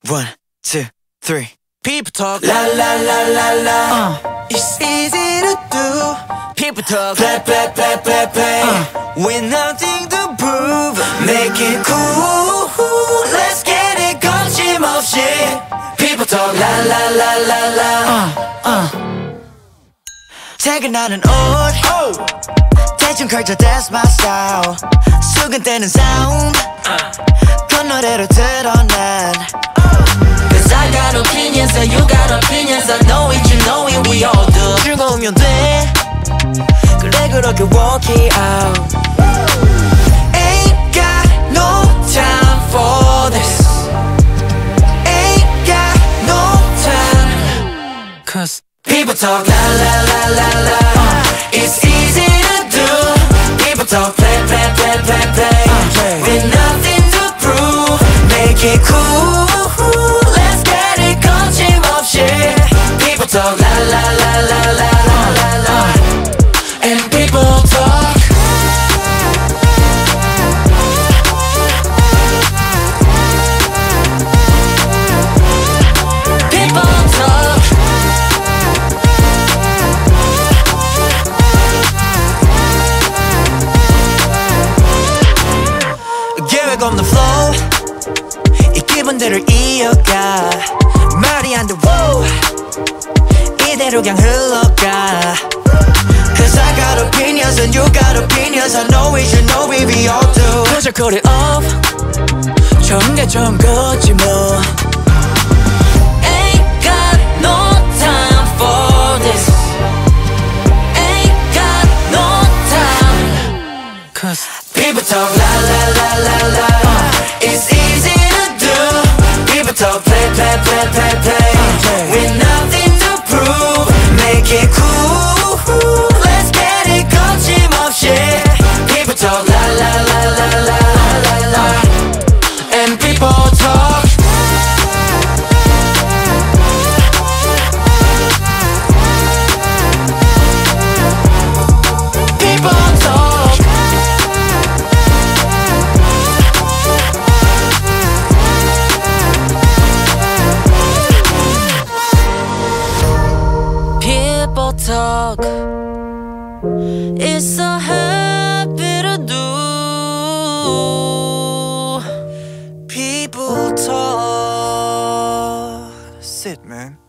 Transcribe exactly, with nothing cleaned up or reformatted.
One, two, three. People talk, La la la la la. uh, It's easy to do. people talk, Play, play, play, play, play. Uh. With nothing to prove. Make it cool. Let's get it 거침없이. People talk. La la la la la. uh, uh. 퇴근하는 옷. 대충 걸쳐 that's my style. 수근대는 sound. 콧노래로 들어 난. Cause I got opinions and you got opinions. I know it, you know it, we all do. 즐거우면 돼. 그래 그렇게 walk it out. Ain't got no time for this. Ain't got no time. Cause People talk, la la la la la. uh. It's easy to do. People talk, play, play, play, play, play. uh, play. With nothing to prove. Make it cool. Let's get it 거침없이. People talk, la la la la la la la la. And people talk. People talk. 계획 없는 flow. 이 기분들을 이어가. 말이 안 돼, woo. 이대로 그냥 흘러가. Cause I got opinions and you got opinions. I know it, you know it, we all do. Cause I cut it off. 처음 게 처음 거지 뭐. Ain't got no time for this. Ain't got no time. Cause People talk, la la la la la. uh. It's easy to do. People talk, play, play, play, play, play. uh, With nothing to prove. Make it cool. Let's get it 거침없이. People talk, la la la la la la la. And people talk. People talk. People talk. It's so happy to do. People talk. That's it, man.